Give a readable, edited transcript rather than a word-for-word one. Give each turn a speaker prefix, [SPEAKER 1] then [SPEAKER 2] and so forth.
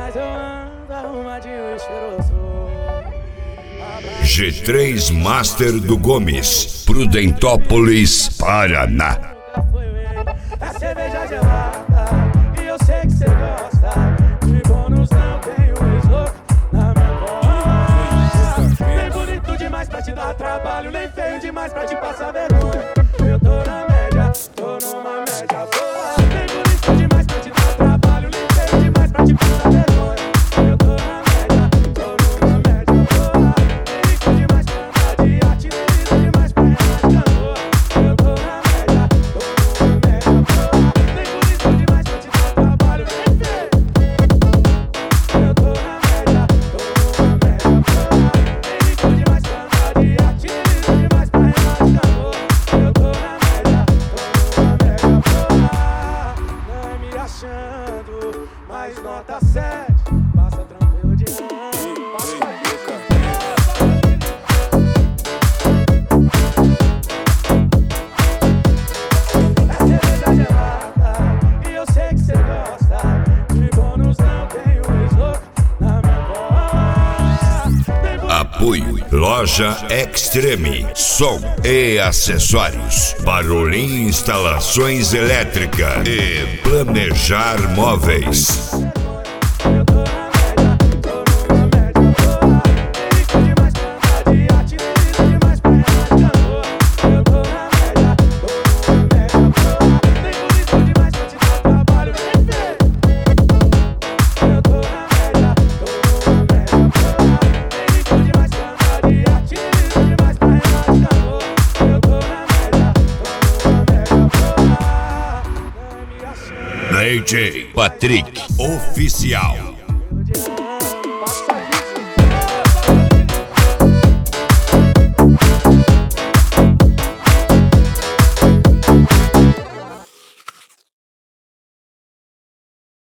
[SPEAKER 1] Mas eu ando arrumadinho e cheiroso.
[SPEAKER 2] G3 Master do Gomes, Prudentópolis, Paraná.
[SPEAKER 1] É cerveja gelada e eu sei que cê gosta. De bônus não tenho esgoto na minha voz. Nem bonito demais pra te dar trabalho, nem feio demais pra te passar vergonha. Eu tô na média, tô numa média boa. Nem bonito demais pra te dar trabalho, nem feio demais pra te passar vergonha. Eu tô na média, tô numa média boa. Nem rico demais pra andar de arte, nem lindo demais pra andar de canoa. Eu tô na média, tô numa média boa. Nem bonito demais pra te dar trabalho, nem feio. Eu tô na média, tô numa média boa. Nem rico demais pra andar de arte, nem lindo demais pra andar de canoa. Eu tô na média, tô numa média boa. Não é me achando, mas nota 7. Passa tranquilo de ano. É cerveja gelada e eu sei que cê gosta. De bônus não tenho esgoto na minha voz.
[SPEAKER 2] Apoio Loja Extreme, som e acessórios, Barulhinho Instalações Elétrica e Planejar Móveis.
[SPEAKER 1] Eu tô na média, tô numa média boa. Nem rico demais pra andar de arte, nem lindo demais pra andar de canoa. Eu tô na média, tô numa média boa. Nem bonito demais pra te dar trabalho, nem feio. Eu tô na média, tô numa média boa. Nem rico demais pra andar de arte, nem lindo demais pra andar de canoa. Eu tô na média, tô numa média boa. Não é me achando.
[SPEAKER 2] DJ Patrick Oficial.